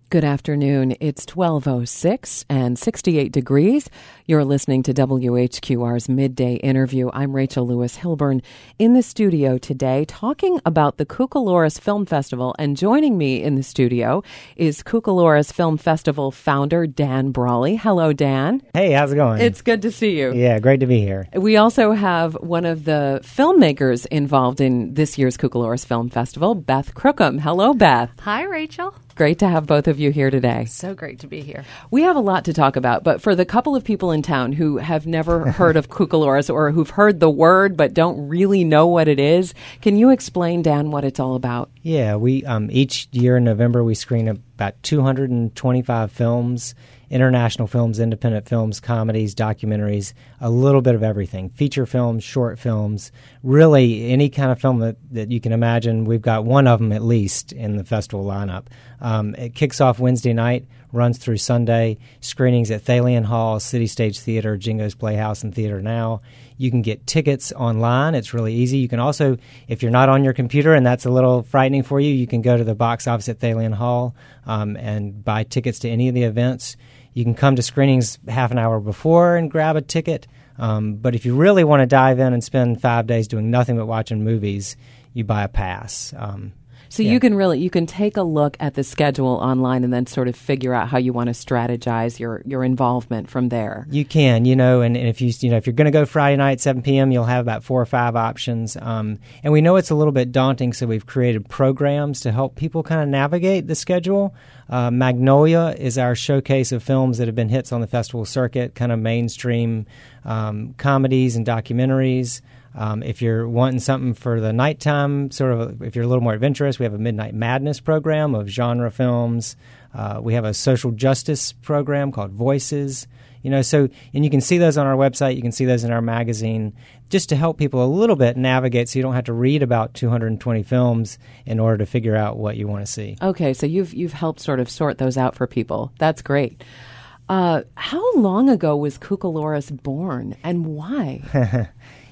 Good afternoon. It's 12:06 and 68 degrees. You're listening to WHQR's Midday Interview. I'm Rachel Lewis Hilburn in the studio today talking about the Cucaloris Film Festival. And joining me in the studio is Cucaloris Film Festival founder Dan Brawley. Hello, Dan. Hey, how's it going? It's good to see you. Yeah, great to be here. We also have one of the filmmakers involved in this year's Cucaloris Film Festival, Beth Crookham. Hello, Beth. Hi, Rachel. Great to have both of you here today. So great to be here. We have a lot to talk about, but for the couple of people in town who have never heard of Cucaloris or who've heard the word but don't really know what it is, can you explain, Dan, what it's all about? Yeah, we each year in November we screen about 225 films, international films, independent films, comedies, documentaries, a little bit of everything. Feature films, short films, really any kind of film that you can imagine. We've got one of them at least in the festival lineup. It kicks off Wednesday night, runs through Sunday, screenings at Thalian Hall, City Stage Theater, Jingo's Playhouse, and Theater Now. You can get tickets online. It's really easy. You can also, if you're not on your computer and that's a little frightening for you, you can go to the box office at Thalian Hall and buy tickets to any of the events. You can come to screenings half an hour before and grab a ticket. But if you really want to dive in and spend 5 days doing nothing but watching movies, you buy a pass. So you can take a look at the schedule online and then sort of figure out how you want to strategize your involvement from there. You can, and if if you're going to go Friday night 7 p.m., you'll have about 4 or 5 options. And we know it's a little bit daunting, so we've created programs to help people kind of navigate the schedule. Magnolia is our showcase of films that have been hits on the festival circuit, kind of mainstream comedies and documentaries. If you're wanting something for the nighttime, if you're a little more adventurous, we have a Midnight Madness program of genre films. We have a social justice program called Voices. And you can see those on our website. You can see those in our magazine, just to help people a little bit navigate, so you don't have to read about 220 films in order to figure out what you want to see. Okay, so you've helped sort of sort those out for people. That's great. How long ago was Cucaloris born, and why?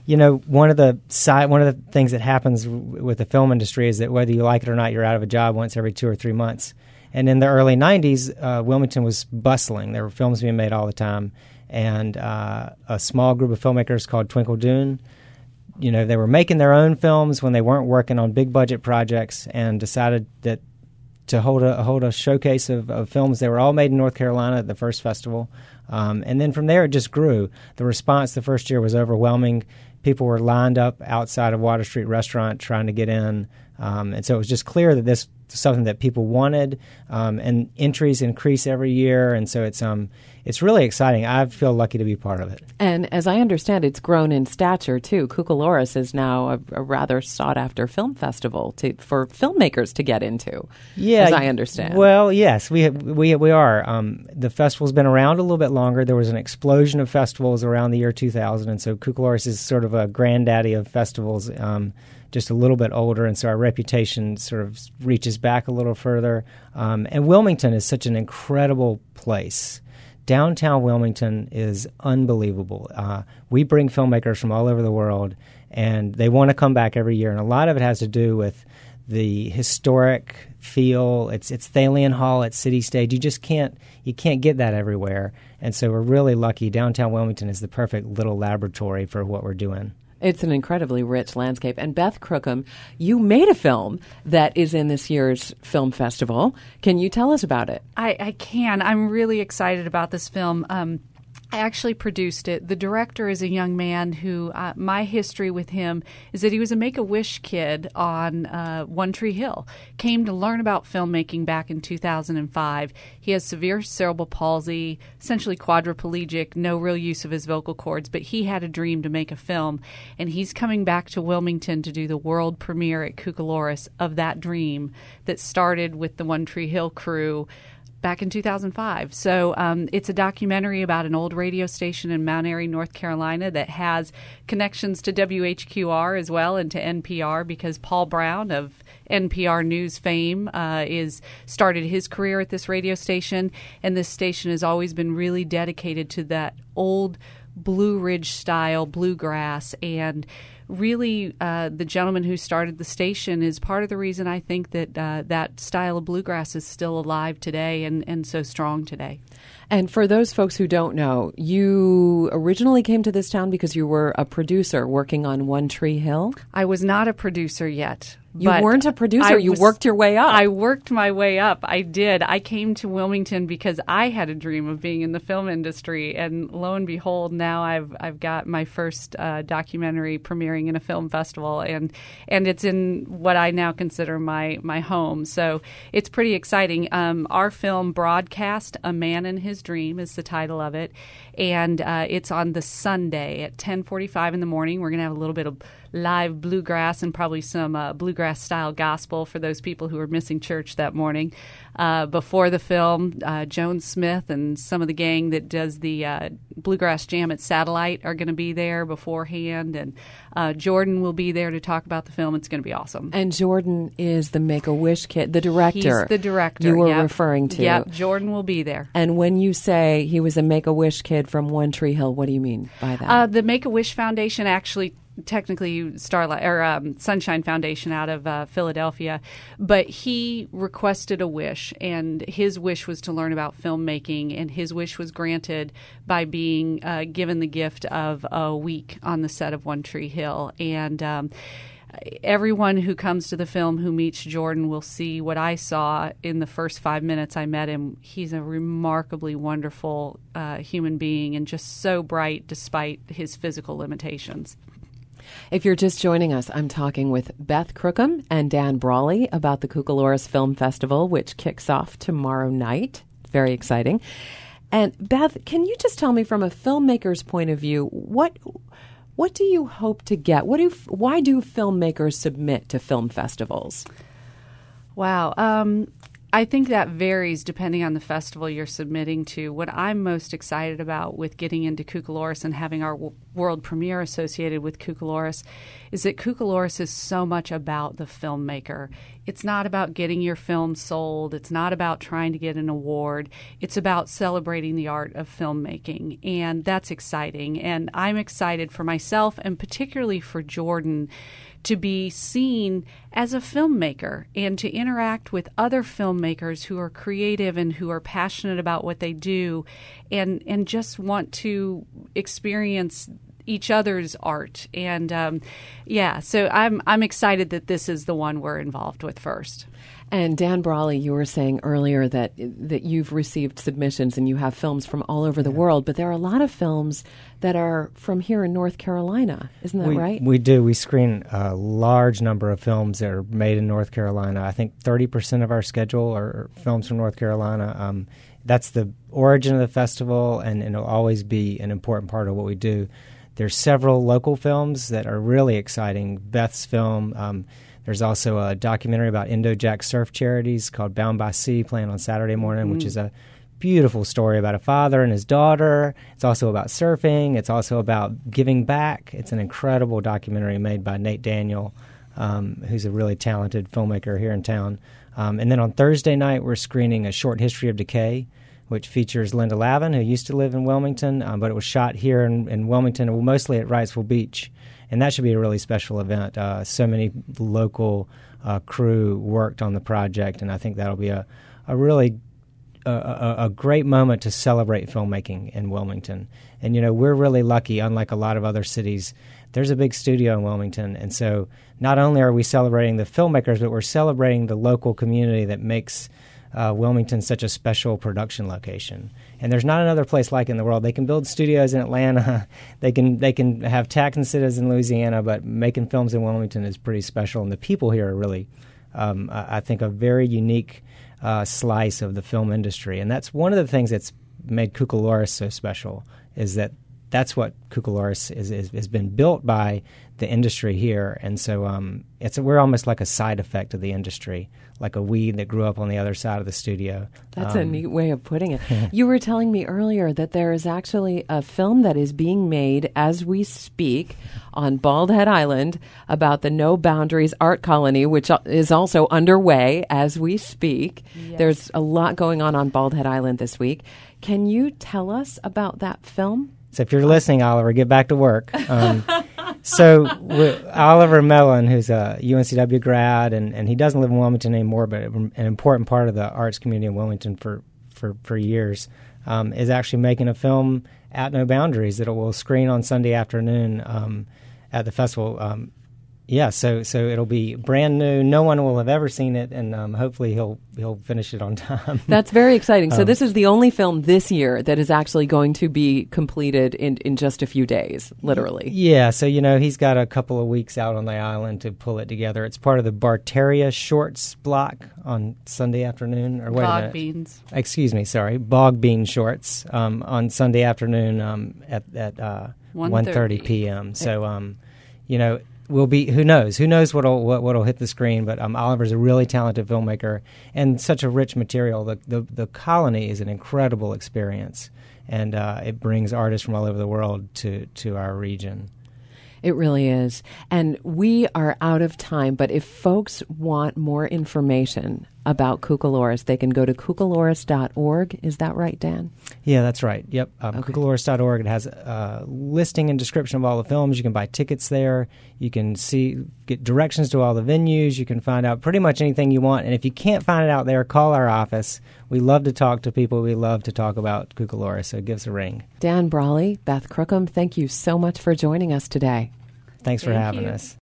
One of the things that happens with the film industry is that whether you like it or not, you're out of a job once every 2 or 3 months. And in the early 90s, Wilmington was bustling. There were films being made all the time. And a small group of filmmakers called Twinkle Dune, they were making their own films when they weren't working on big budget projects, and decided that to hold a showcase of films. They were all made in North Carolina at the first festival. And then from there, it just grew. The response the first year was overwhelming. People were lined up outside of Water Street Restaurant trying to get in. And so it was just clear that this was something that people wanted. And entries increase every year. And so it's really exciting. I feel lucky to be part of it. And as I understand, it's grown in stature, too. Cucaloris is now a rather sought-after film festival for filmmakers to get into, as I understand. Well, yes, we are. The festival's been around a little bit longer. There was an explosion of festivals around the year 2000, and so Cucaloris is sort of a granddaddy of festivals, just a little bit older, and so our reputation sort of reaches back a little further. And Wilmington is such an incredible place. Downtown Wilmington is unbelievable. We bring filmmakers from all over the world, and they want to come back every year. And a lot of it has to do with the historic feel. It's Thalian Hall at City Stage. You can't get that everywhere. And so we're really lucky. Downtown Wilmington is the perfect little laboratory for what we're doing. It's an incredibly rich landscape. And Beth Crookham, you made a film that is in this year's film festival. Can you tell us about it? I can. I'm really excited about this film. I actually produced it. The director is a young man who, my history with him is that he was a Make-A-Wish kid on One Tree Hill. Came to learn about filmmaking back in 2005. He has severe cerebral palsy, essentially quadriplegic, no real use of his vocal cords, but he had a dream to make a film, and he's coming back to Wilmington to do the world premiere at Cucaloris of that dream that started with the One Tree Hill crew back in 2005. So it's a documentary about an old radio station in Mount Airy, North Carolina that has connections to WHQR as well and to NPR, because Paul Brown of NPR News fame started his career at this radio station, and this station has always been really dedicated to that old Blue Ridge style bluegrass and really, the gentleman who started the station is part of the reason I think that that style of bluegrass is still alive today and so strong today. And for those folks who don't know, you originally came to this town because you were a producer working on One Tree Hill? I was not a producer yet. You weren't a producer. You worked your way up. I worked my way up. I did. I came to Wilmington because I had a dream of being in the film industry, and lo and behold, now I've got my first documentary premiering in a film festival, and it's in what I now consider my home. So it's pretty exciting. Our film Broadcast, A Man and His Dream, is the title of it, and it's on the Sunday at 10:45 in the morning. We're going to have a little bit of live bluegrass and probably some bluegrass-style gospel for those people who are missing church that morning. Before the film, Joan Smith and some of the gang that does the Bluegrass Jam at Satellite are going to be there beforehand, and Jordan will be there to talk about the film. It's going to be awesome. And Jordan is the Make-A-Wish kid, the director. He's the director. You were referring to. Yep, Jordan will be there. And when you say he was a Make-A-Wish kid from One Tree Hill, what do you mean by that? The Make-A-Wish Foundation actually technically Starlight or Sunshine Foundation out of Philadelphia, but he requested a wish, and his wish was to learn about filmmaking, and his wish was granted by being given the gift of a week on the set of One Tree Hill. And everyone who comes to the film who meets Jordan will see what I saw in the first 5 minutes I met him. He's a remarkably wonderful human being and just so bright despite his physical limitations. If you're just joining us, I'm talking with Beth Crookham and Dan Brawley about the Cucaloris Film Festival, which kicks off tomorrow night. Very exciting. And Beth, can you just tell me from a filmmaker's point of view, what do you hope to get? Why do filmmakers submit to film festivals? Wow. I think that varies depending on the festival you're submitting to. What I'm most excited about with getting into Cucaloris and having our world premiere associated with Cucaloris is that Cucaloris is so much about the filmmaker. It's not about getting your film sold. It's not about trying to get an award. It's about celebrating the art of filmmaking, and that's exciting. And I'm excited for myself and particularly for Jordan to be seen as a filmmaker and to interact with other filmmakers who are creative and who are passionate about what they do and just want to experience each other's art. And so I'm excited that this is the one we're involved with first. And Dan Brawley, you were saying earlier that you've received submissions and you have films from all over the world, but there are a lot of films that are from here in North Carolina. Isn't that right? We do. We screen a large number of films that are made in North Carolina. I think 30% of our schedule are films from North Carolina. That's the origin of the festival, and it'll always be an important part of what we do. There's several local films that are really exciting. Beth's film. There's also a documentary about Indo-Jack surf charities called Bound by Sea, playing on Saturday morning, which is a beautiful story about a father and his daughter. It's also about surfing. It's also about giving back. It's an incredible documentary made by Nate Daniel, who's a really talented filmmaker here in town. And then on Thursday night, we're screening A Short History of Decay, which features Linda Lavin, who used to live in Wilmington, but it was shot here in Wilmington, mostly at Wrightsville Beach. And that should be a really special event. So many local crew worked on the project, and I think that'll be a really great moment to celebrate filmmaking in Wilmington. And, we're really lucky, unlike a lot of other cities. There's a big studio in Wilmington, and so not only are we celebrating the filmmakers, but we're celebrating the local community that makes Wilmington such a special production location. And there's not another place like it in the world. They can build studios in Atlanta. They can have tax incentives in Louisiana, but making films in Wilmington is pretty special. And the people here are really, I think, a very unique slice of the film industry. And that's one of the things that's made Cucaloris so special, is that that's what Cucaloris has been built by the industry here. And so we're almost like a side effect of the industry, like a weed that grew up on the other side of the studio. That's a neat way of putting it. You were telling me earlier that there is actually a film that is being made as we speak on Bald Head Island about the No Boundaries Art Colony, which is also underway as we speak. Yes. There's a lot going on Bald Head Island this week. Can you tell us about that film? So if you're listening, Oliver, get back to work. So Oliver Mellon, who's a UNCW grad, and he doesn't live in Wilmington anymore, but an important part of the arts community in Wilmington for years, is actually making a film at No Boundaries that will screen on Sunday afternoon at the festival. So it'll be brand new. No one will have ever seen it, and hopefully he'll finish it on time. That's very exciting. So this is the only film this year that is actually going to be completed in just a few days, literally. Yeah, so he's got a couple of weeks out on the island to pull it together. It's part of the Barteria Shorts block on Sunday afternoon. Or wait a minute. Bog Beans. Excuse me, sorry. Bog Bean Shorts on Sunday afternoon at 1:30 p.m. So, will be who knows what'll hit the screen, but Oliver's a really talented filmmaker and such a rich material. The colony is an incredible experience, and it brings artists from all over the world to our region. It really is. And we are out of time, but if folks want more information about Cucaloris, they can go to cucaloris.org. Is that right, Dan? Yeah, that's right. Yep. Okay. Cucaloris.org. It has a listing and description of all the films. You can buy tickets there. You can get directions to all the venues. You can find out pretty much anything you want. And if you can't find it out there, call our office. We love to talk to people. We love to talk about Cucaloris, so give us a ring. Dan Brawley, Beth Crookham, thank you so much for joining us today. Thanks for having us.